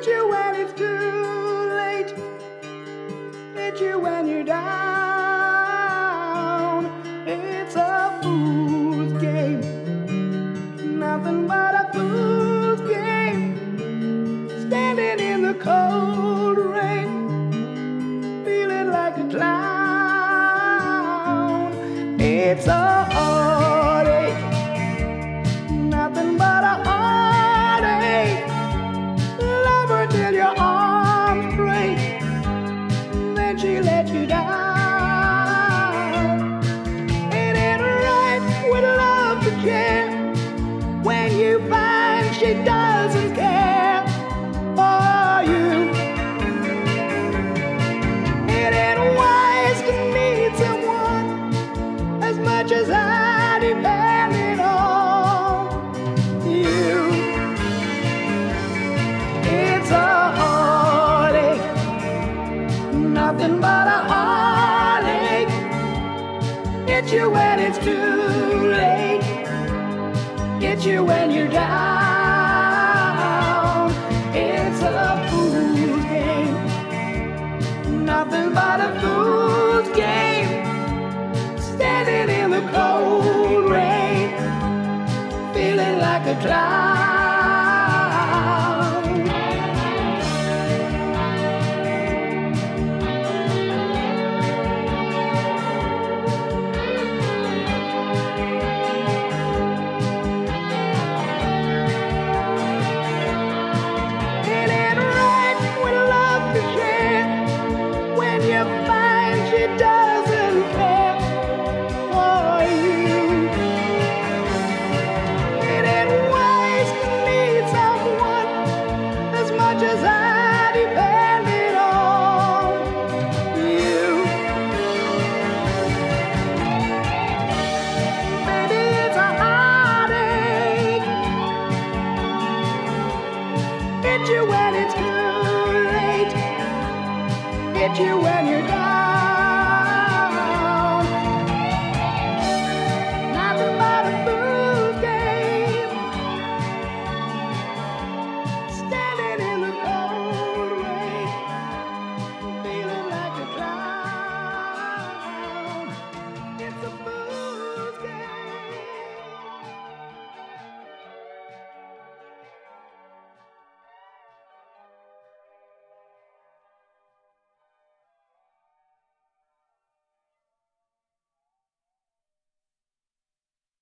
Hit you when it's too late. Hit you when you're down. It's a fool's game. Nothing but a fool's game. Standing in the cold rain, feeling like a clown. It's a heartache. Nothing but a heartache. Love her till your arms break, then she let you down. It ain't right with love to care when you find she doesn't care for you. It ain't wise to need someone as much as I depended on you. It's a heartache, nothing but a heartache. Hit you when it's too late. Hit you when you're down. It's a fool's game. Nothing but a fool's game. Standing in the cold rain, feeling like a clown. It ain't right with love to share when you find she doesn't care for you. It ain't wise to need someone as much as I depended on you. Baby, it's a heartache. Hit you when it's too late. Hit you when you're down.